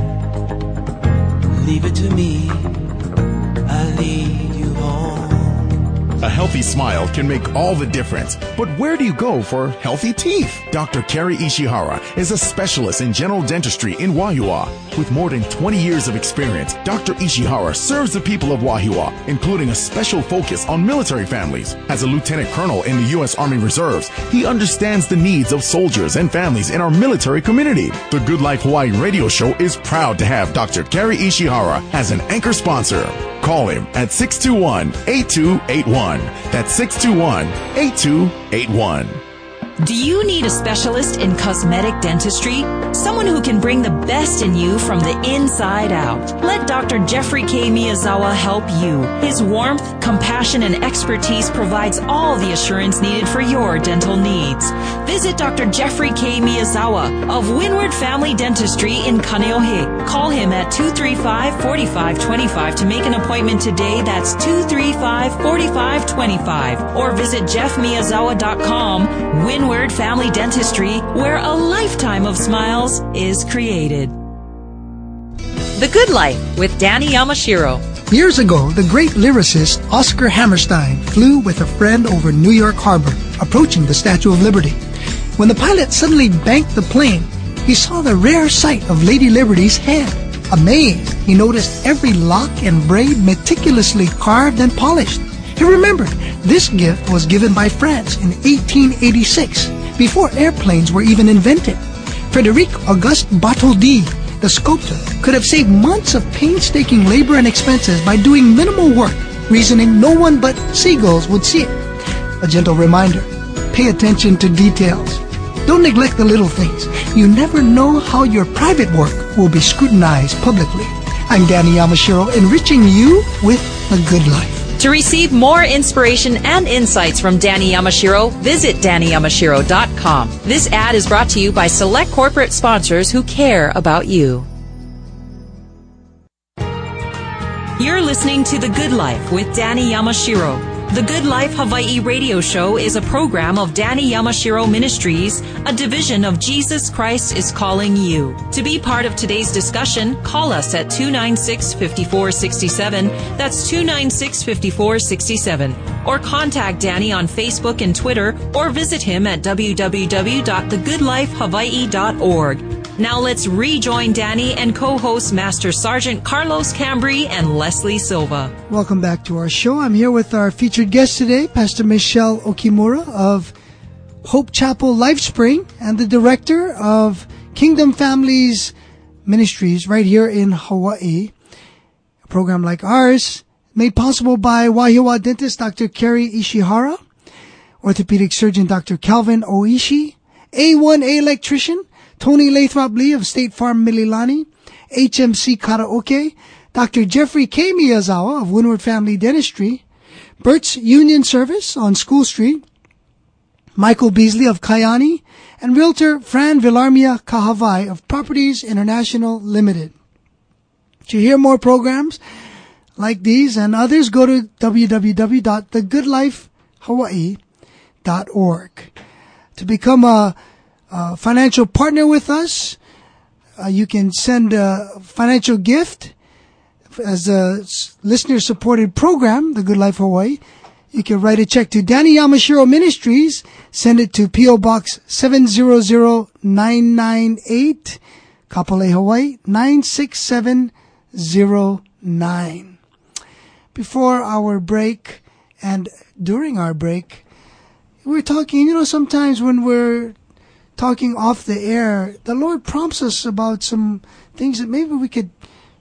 Leave it to me, I'll lead you home. A healthy smile can make all the difference. But where do you go for healthy teeth? Doctor Kerry Ishihara is a specialist in general dentistry in Wahiawa. With more than twenty years of experience, Doctor Ishihara serves the people of Wahiawa, including a special focus on military families. As a lieutenant colonel in the U S Army Reserves, he understands the needs of soldiers and families in our military community. The Good Life Hawaii radio show is proud to have Doctor Kerry Ishihara as an anchor sponsor. Call him at six two one, eight two eight one. That's six two one, eight two eight one. Do you need a specialist in cosmetic dentistry? Someone who can bring the best in you from the inside out. Let Doctor Jeffrey K. Miyazawa help you. His warmth, compassion, and expertise provides all the assurance needed for your dental needs. Visit Doctor Jeffrey K. Miyazawa of Windward Family Dentistry in Kaneohe. Call him at two three five, four five two five to make an appointment today. That's two three five, four five two five. Or visit jeff miyazawa dot com. Windward Family Dentistry, where a lifetime of smiles is created. The Good Life with Danny Yamashiro. Years ago, the great lyricist Oscar Hammerstein flew with a friend over New York Harbor, approaching the Statue of Liberty. When the pilot suddenly banked the plane, he saw the rare sight of Lady Liberty's head. Amazed, he noticed every lock and braid meticulously carved and polished. He remembered this gift was given by France in eighteen eighty-six, before airplanes were even invented. Frederic Auguste Bartholdi, the sculptor, could have saved months of painstaking labor and expenses by doing minimal work, reasoning no one but seagulls would see it. A gentle reminder, pay attention to details. Don't neglect the little things. You never know how your private work will be scrutinized publicly. I'm Danny Yamashiro, enriching you with a good life. To receive more inspiration and insights from Danny Yamashiro, visit danny yamashiro dot com. This ad is brought to you by select corporate sponsors who care about you. You're listening to The Good Life with Danny Yamashiro. The Good Life Hawaii radio show is a program of Danny Yamashiro Ministries, a division of Jesus Christ is Calling You. To be part of today's discussion, call us at two nine six, five four six seven. That's two nine six, five four six seven. Or contact Danny on Facebook and Twitter, or visit him at w w w dot the good life hawaii dot org. Now let's rejoin Danny and co-host Master Sergeant Carlos Cambry and Leslie Silva. Welcome back to our show. I'm here with our featured guest today, Pastor Michelle Okimura of Hope Chapel LifeSpring and the director of Kingdom Families Ministries right here in Hawaii. A program like ours made possible by Wahiawa dentist Doctor Kerry Ishihara, orthopedic surgeon Doctor Calvin Oishi, A one A electrician Tony Lathrop Lee of State Farm Mililani, H M C Karaoke, Doctor Jeffrey K. Miyazawa of Windward Family Dentistry, Bert's Union Service on School Street, Michael Beasley of Kayani, and Realtor Fran Villarmia Kahavai of Properties International Limited. To hear more programs like these and others, go to w w w dot the good life hawaii dot org. To become a Uh, financial partner with us, uh, you can send a financial gift as a listener-supported program, The Good Life Hawaii. You can write a check to Danny Yamashiro Ministries, send it to P O. Box seven zero zero nine nine eight, Kapolei, Hawaii, nine six seven zero nine. Before our break and during our break, we're talking, you know, sometimes when we're talking off the air, the Lord prompts us about some things that maybe we could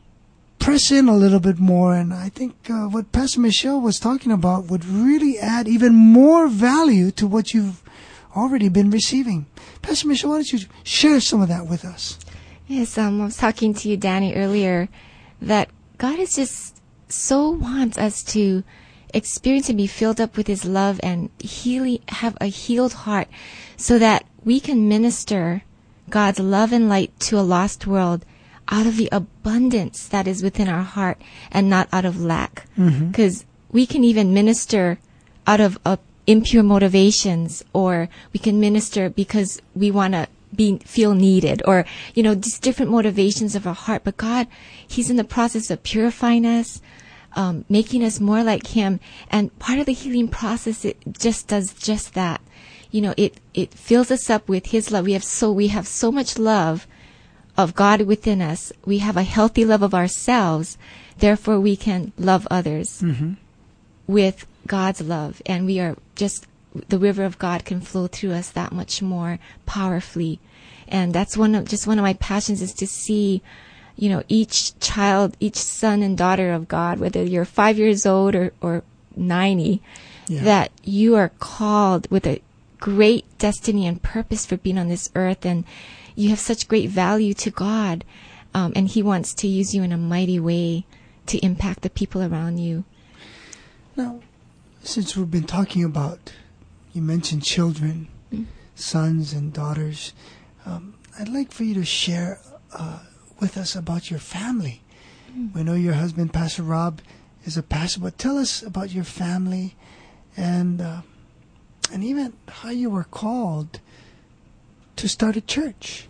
press in a little bit more. And I think uh, what Pastor Michelle was talking about would really add even more value to what you've already been receiving. Pastor Michelle, why don't you share some of that with us? Yes, um, I was talking to you, Danny, earlier, that God is just so wants us to experience and be filled up with His love and heal, have a healed heart so that we can minister God's love and light to a lost world out of the abundance that is within our heart and not out of lack. Because mm-hmm. we can even minister out of uh, impure motivations, or we can minister because we want to be feel needed, or, you know, just different motivations of our heart. But God, He's in the process of purifying us, um, making us more like Him. And part of the healing process, it just does just that. You know, it, it fills us up with His love. We have so, we have so much love of God within us. We have a healthy love of ourselves. Therefore, we can love others mm-hmm. with God's love. And we are just, the river of God can flow through us that much more powerfully. And that's one of, just one of my passions, is to see, you know, each child, each son and daughter of God, whether you're five years old or, or ninety, yeah. that you are called with a great destiny and purpose for being on this earth, and you have such great value to God, um, and He wants to use you in a mighty way to impact the people around you. Now, since we've been talking about, you mentioned children, mm. sons and daughters, um, I'd like for you to share uh, with us about your family. Mm. We know your husband, Pastor Rob, is a pastor, but tell us about your family and uh, and even how you were called to start a church.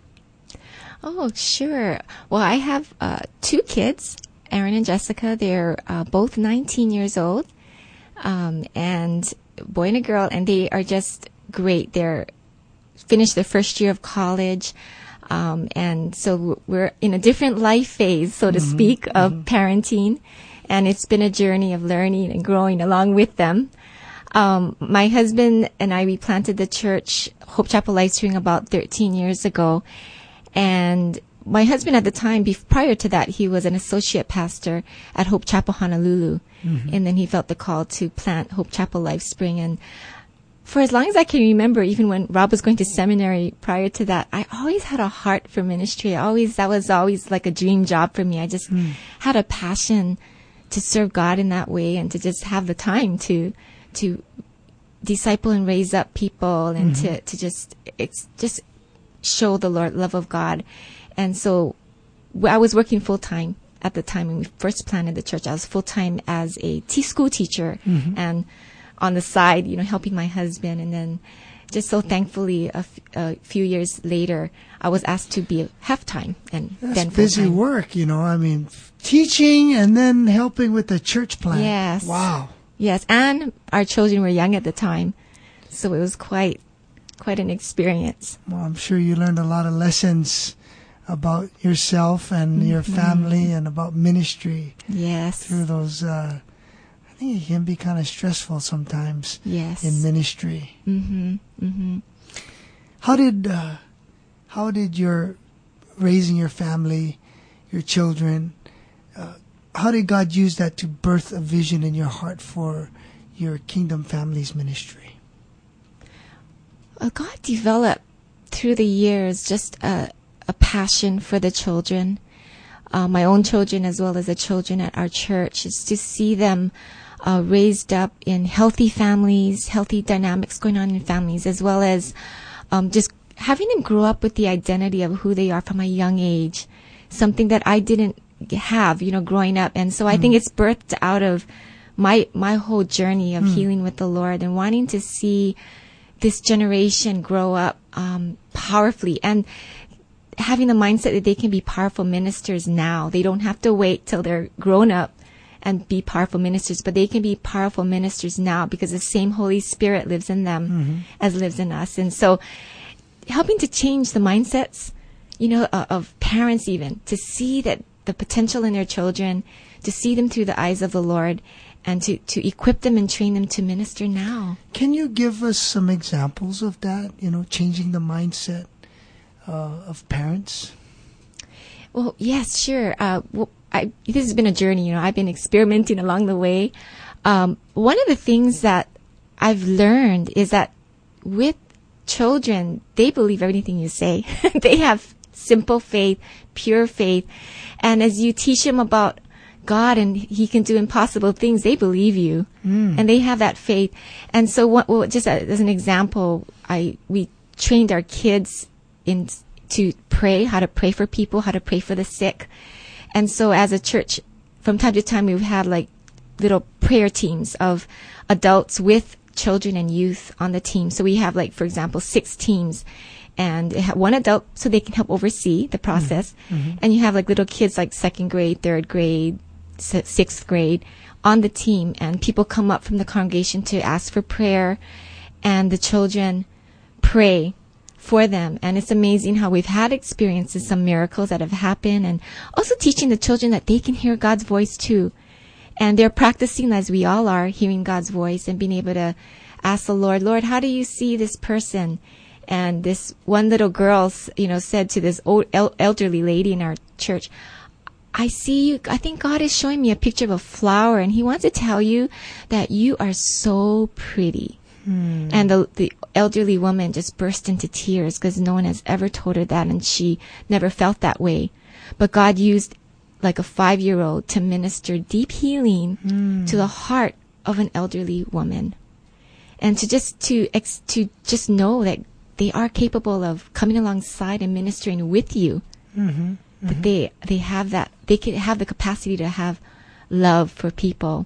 Oh, sure. Well, I have uh, two kids, Aaron and Jessica. They're uh, both nineteen years old, um, and a boy and a girl, and they are just great. They're finished their first year of college, um, and so we're in a different life phase, so to mm-hmm, speak, of mm-hmm. parenting, and it's been a journey of learning and growing along with them. Um, my husband and I, we planted the church, Hope Chapel Livestream, about thirteen years ago. And my husband at the time, bef- prior to that, he was an associate pastor at Hope Chapel Honolulu. Mm-hmm. And then he felt the call to plant Hope Chapel Livespring. And for as long as I can remember, even when Rob was going to seminary prior to that, I always had a heart for ministry. I always, that was always like a dream job for me. I just mm. had a passion to serve God in that way, and to just have the time to to disciple and raise up people, and mm-hmm. to, to just, it's just show the Lord love of God. And so I was working full time at the time when we first planted the church. I was full time as a t- school teacher, mm-hmm. and on the side, you know, helping my husband. And then just so thankfully, a, f- a few years later, I was asked to be half time, and That's then busy full-time. work, you know, I mean, teaching and then helping with the church plant. Yes. Wow. Yes, and our children were young at the time, so it was quite, quite an experience. Well, I'm sure you learned a lot of lessons about yourself and mm-hmm. your family, and about ministry. Yes. Through those, uh, I think it can be kind of stressful sometimes. Yes. In ministry. Mm-hmm. Mm-hmm. How did, uh, how did your raising your family, your children, uh, how did God use that to birth a vision in your heart for your Kingdom Families ministry? Well, God developed through the years just a, a passion for the children, uh, my own children as well as the children at our church, is to see them uh, raised up in healthy families, healthy dynamics going on in families, as well as um, just having them grow up with the identity of who they are from a young age, something that I didn't have, you know, growing up. And so mm. I think it's birthed out of my my whole journey of mm. healing with the Lord, and wanting to see this generation grow up um, powerfully, and having the mindset that they can be powerful ministers now. They don't have to wait till they're grown up and be powerful ministers, but they can be powerful ministers now, because the same Holy Spirit lives in them mm-hmm. as lives in us. And so helping to change the mindsets, you know, uh, of parents, even to see that the potential in their children, to see them through the eyes of the Lord, and to, to equip them and train them to minister now. Can you give us some examples of that, you know, changing the mindset uh, of parents? Well, yes, sure. Uh, well, I, this has been a journey, you know, I've been experimenting along the way. Um, one of the things that I've learned is that with children, they believe everything you say. They have simple faith, pure faith. And as you teach them about God and He can do impossible things, they believe you, mm. and they have that faith. And so, what, well, just as an example, I we trained our kids in to pray, how to pray for people, how to pray for the sick. And so, as a church, from time to time, we've had like little prayer teams of adults with children and youth on the team. So we have, like, for example, six teams. And one adult, so they can help oversee the process. Mm-hmm. And you have like little kids, like second grade, third grade, sixth grade on the team. And people come up from the congregation to ask for prayer. And the children pray for them. And it's amazing how we've had experiences, some miracles that have happened. And also teaching the children that they can hear God's voice too. And they're practicing, as we all are, hearing God's voice and being able to ask the Lord, Lord, how do you see this person? And this one little girl, you know, said to this old el- elderly lady in our church, I see you, I think God is showing me a picture of a flower, and He wants to tell you that you are so pretty. Hmm. And the, the elderly woman just burst into tears because no one has ever told her that, and she never felt that way. But God used like a five-year-old to minister deep healing hmm. to the heart of an elderly woman. And to just, to, ex- to just know that they are capable of coming alongside and ministering with you. Mm-hmm, mm-hmm. That they they have that they can have the capacity to have love for people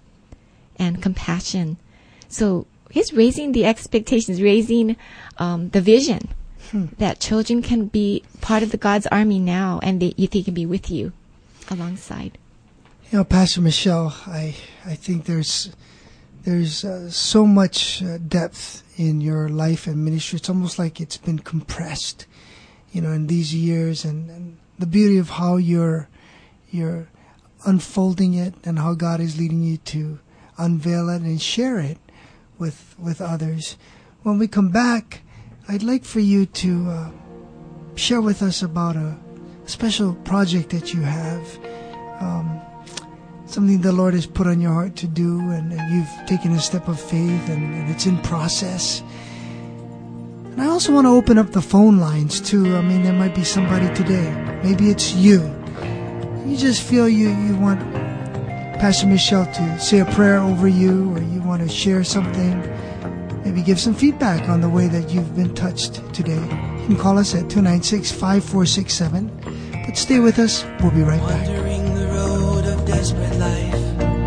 and compassion. So He's raising the expectations, raising um, the vision hmm. that children can be part of the God's army now, and they, they can be with you alongside. You know, Pastor Michelle, I I think there's there's uh, so much uh, depth in your life and ministry. It's almost like it's been compressed, you know, in these years, and, and the beauty of how you're you're unfolding it and how God is leading you to unveil it and share it with with others. When we come back, I'd like for you to uh, share with us about a special project that you have. Um, Something the Lord has put on your heart to do, and, and you've taken a step of faith, and, and it's in process. And I also want to open up the phone lines too. I mean, there might be somebody today. Maybe it's you. You just feel you, you want Pastor Michelle to say a prayer over you, or you want to share something. Maybe give some feedback on the way that you've been touched today. You can call us at two nine six, five four six seven. But stay with us. We'll be right back. Desperate life,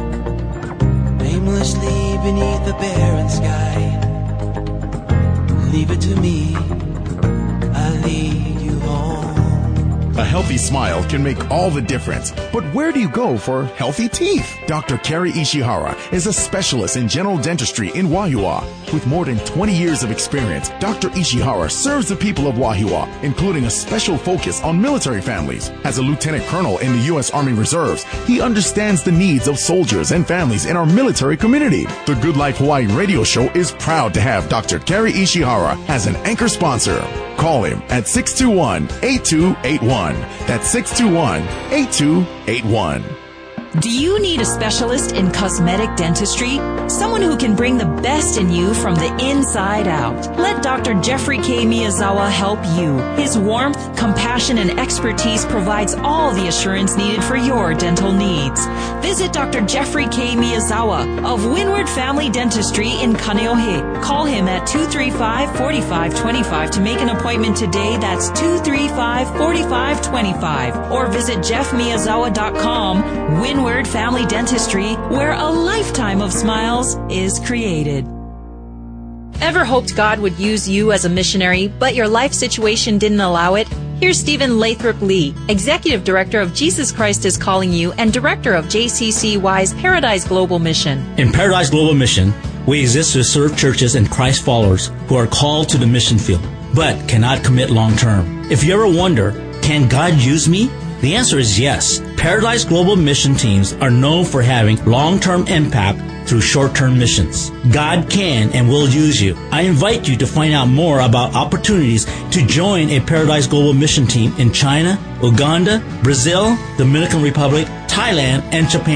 aimlessly beneath the barren sky. Leave it to me, I'll lead you home. A healthy smile can make all the difference. But where do you go for healthy teeth? Doctor Kerry Ishihara is a specialist in general dentistry in Wahiawa. With more than twenty years of experience, Doctor Ishihara serves the people of Wahiawa, including a special focus on military families. As a lieutenant colonel in the U S Army Reserves, he understands the needs of soldiers and families in our military community. The Good Life Hawaii radio show is proud to have Doctor Kerry Ishihara as an anchor sponsor. Call him at six two one, eight two eight one. That's six two one, eight two eight one. Do you need a specialist in cosmetic dentistry? Someone who can bring the best in you from the inside out. Let Doctor Jeffrey K. Miyazawa help you. His warmth, compassion, and expertise provides all the assurance needed for your dental needs. Visit Doctor Jeffrey K. Miyazawa of Windward Family Dentistry in Kaneohe. Call him at two three five, four five two five to make an appointment today. That's two three five, four five two five. Or visit jeff miyazawa dot com. Windward Windward Family Dentistry, where a lifetime of smiles is created. Ever hoped God would use you as a missionary, but your life situation didn't allow it? Here's Stephen Lathrop Lee, Executive Director of Jesus Christ is Calling You and Director of J C C Y's Paradise Global Mission. In Paradise Global Mission, we exist to serve churches and Christ followers who are called to the mission field, but cannot commit long term. If you ever wonder, can God use me? The answer is yes. Paradise Global Mission teams are known for having long-term impact through short-term missions. God can and will use you. I invite you to find out more about opportunities to join a Paradise Global Mission team in China, Uganda, Brazil, Dominican Republic, Thailand, and Japan.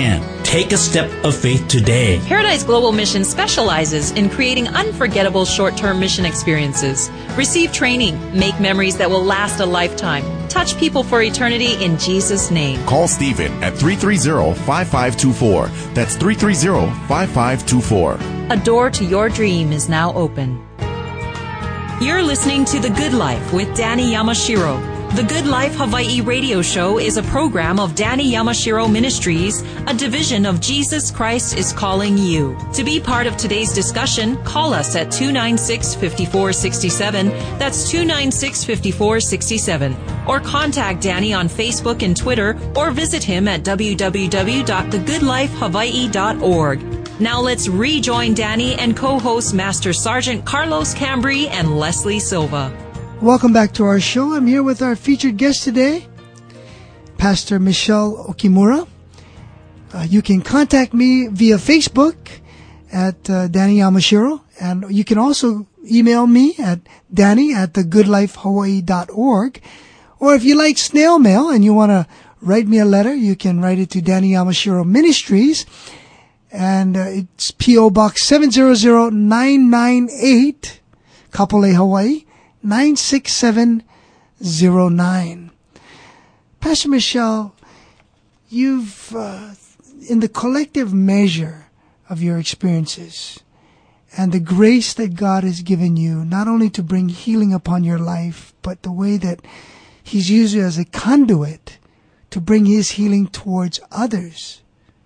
Take a step of faith today. Paradise Global Mission specializes in creating unforgettable short-term mission experiences. Receive training, make memories that will last a lifetime, touch people for eternity in Jesus' name. Call Stephen at three three zero, five five two four. That's three three zero, five five two four. A door to your dream is now open. You're listening to The Good Life with Danny Yamashiro. The Good Life Hawaii radio show is a program of Danny Yamashiro Ministries, a division of Jesus Christ is Calling You. To be part of today's discussion, call us at two nine six, five four six seven. That's two nine six, five four six seven. Or contact Danny on Facebook and Twitter, or visit him at w w w dot the good life hawaii dot org. Now let's rejoin Danny and co-host Master Sergeant Carlos Cambry and Leslie Silva. Welcome back to our show. I'm here with our featured guest today, Pastor Michelle Okimura. Uh, you can contact me via Facebook at uh, Danny Yamashiro, and you can also email me at danny at the good life hawaii dot org. Or if you like snail mail and you want to write me a letter, you can write it to Danny Yamashiro Ministries, and uh, it's P O Box seven zero zero nine nine eight, Kapolei, Hawaii, nine six seven zero nine. Pastor Michelle, you've, uh, in the collective measure of your experiences and the grace that God has given you, not only to bring healing upon your life, but the way that He's used you as a conduit to bring His healing towards others.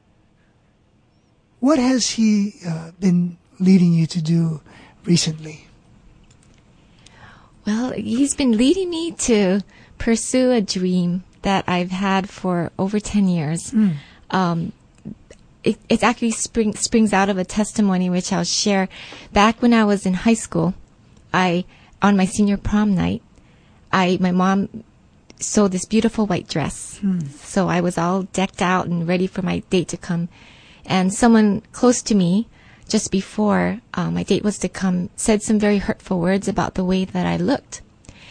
What has He uh, been leading you to do recently? Well, He's been leading me to pursue a dream that I've had for over ten years. Mm. Um, it, it actually spring, springs out of a testimony which I'll share. Back when I was in high school, I, on my senior prom night, I, my mom sewed this beautiful white dress. Mm. So I was all decked out and ready for my date to come. And someone close to me, just before uh, my date was to come, said some very hurtful words about the way that I looked.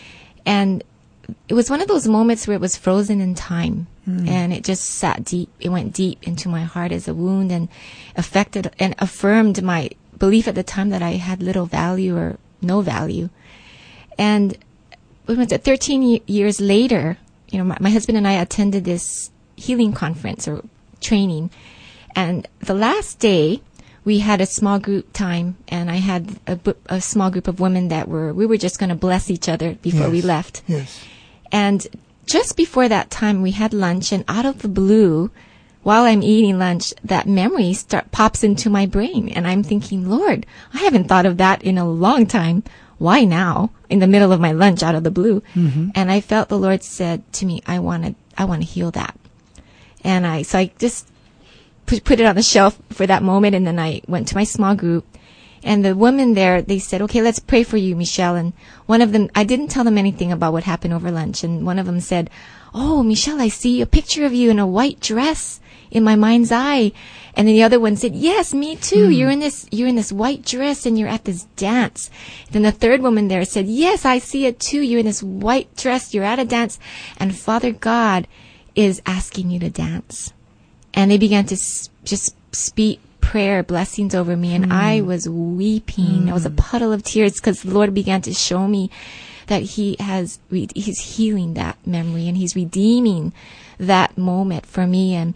And it was one of those moments where it was frozen in time. Mm. And it just sat deep. It went deep into my heart as a wound and affected and affirmed my belief at the time that I had little value or no value. And when was it, thirteen years later, you know, my, my husband and I attended this healing conference or training. And the last day, we had a small group time, and I had a, a small group of women that were, we were just going to bless each other before yes. we left. Yes. And just before that time, we had lunch, and out of the blue, while I'm eating lunch, that memory start, pops into my brain. And I'm thinking, Lord, I haven't thought of that in a long time. Why now? In the middle of my lunch, out of the blue. Mm-hmm. And I felt the Lord said to me, I want to, I want to heal that. And I, so I just put it on the shelf for that moment, and then I went to my small group, and the women there, they said, okay, let's pray for you, Michelle. And one of them, I didn't tell them anything about what happened over lunch, and one of them said, oh, Michelle, I see a picture of you in a white dress in my mind's eye. And then the other one said, yes, me too. Mm. You're in this, you're in this white dress and you're at this dance. Then the third woman there said, yes, I see it too. You're in this white dress. You're at a dance, and Father God is asking you to dance. And they began to s- just speak prayer, blessings over me. And mm. I was weeping. Mm. I was a puddle of tears because the Lord began to show me that He has, re- He's healing that memory and He's redeeming that moment for me. And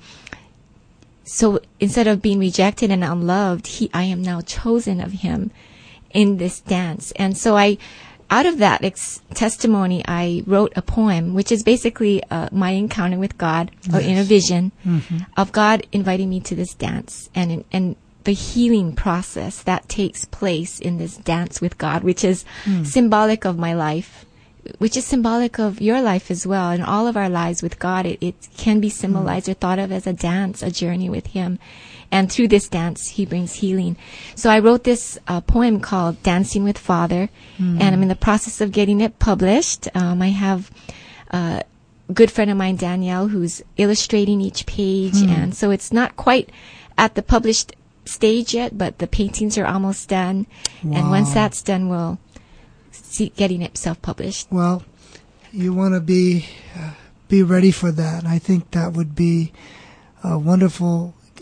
so instead of being rejected and unloved, he, I am now chosen of Him in this dance. And so I, out of that ex- testimony, I wrote a poem, which is basically uh, my encounter with God, yes. or in a vision mm-hmm. of God inviting me to this dance, and and the healing process that takes place in this dance with God, which is mm. symbolic of my life, which is symbolic of your life as well, and all of our lives with God. It, it can be symbolized mm. or thought of as a dance, a journey with Him. And through this dance, He brings healing. So I wrote this uh, poem called Dancing with Father, mm. and I'm in the process of getting it published. Um, I have uh, a good friend of mine, Danielle, who's illustrating each page. Mm. And so it's not quite at the published stage yet, but the paintings are almost done. Wow. And once that's done, we'll see getting it self-published. Well, you want to be uh, be ready for that. I think that would be a wonderful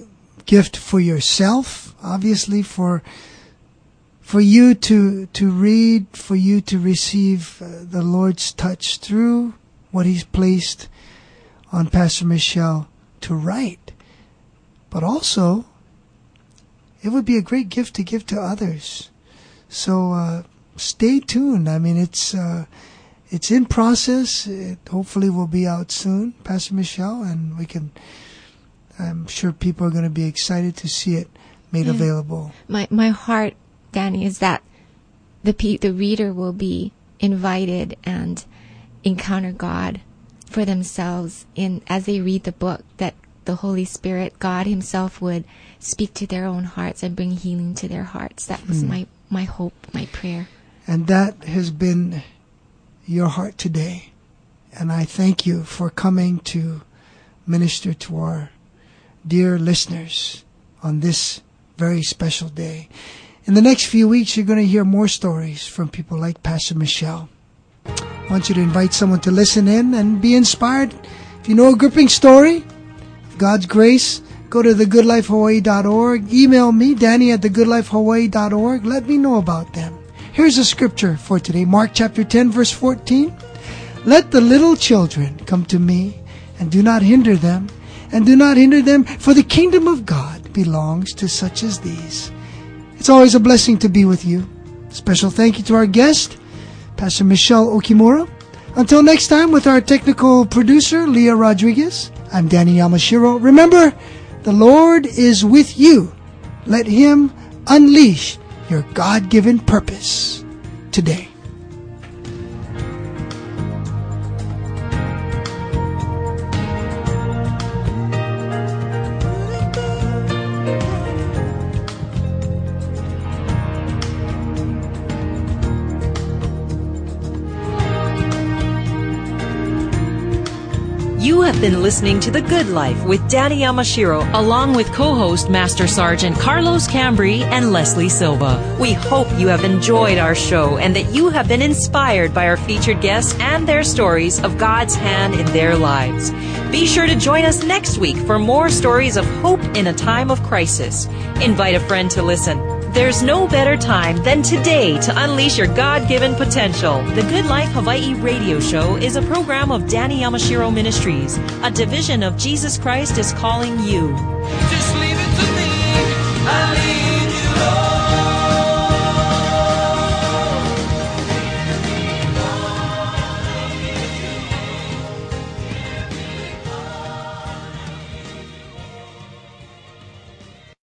gift for yourself, obviously, for for you to to read, for you to receive uh, the Lord's touch through what He's placed on Pastor Michelle to write. But also, it would be a great gift to give to others. So uh, stay tuned. I mean, it's uh, it's in process. It hopefully will be out soon, Pastor Michelle, and we can. I'm sure people are going to be excited to see it made yeah. available. My my heart, Danny, is that the pe- the reader will be invited and encounter God for themselves in as they read the book. That the Holy Spirit, God Himself, would speak to their own hearts and bring healing to their hearts. That was mm. my my hope, my prayer. And that has been your heart today. And I thank you for coming to minister to our dear listeners on this very special day. In the next few weeks, you're going to hear more stories from people like Pastor Michelle. I want you to invite someone to listen in and be inspired. If you know a gripping story, God's grace, go to the good life hawaii dot org. Email me, Danny at the good life hawaii dot org. Let me know about them. Here's a scripture for today. Mark chapter ten, verse fourteen. Let the little children come to me, and do not hinder them, and do not hinder them, for the kingdom of God belongs to such as these. It's always a blessing to be with you. Special thank you to our guest, Pastor Michelle Okimura. Until next time, with our technical producer, Leah Rodriguez, I'm Danny Yamashiro. Remember, the Lord is with you. Let Him unleash your God-given purpose today. You have been listening to The Good Life with Danny Yamashiro, along with co-host Master Sergeant Carlos Cambry and Leslie Silva. We hope you have enjoyed our show and that you have been inspired by our featured guests and their stories of God's hand in their lives. Be sure to join us next week for more stories of hope in a time of crisis. Invite a friend to listen. There's no better time than today to unleash your God-given potential. The Good Life Hawaii radio show is a program of Danny Yamashiro Ministries, a division of Jesus Christ is Calling You. Just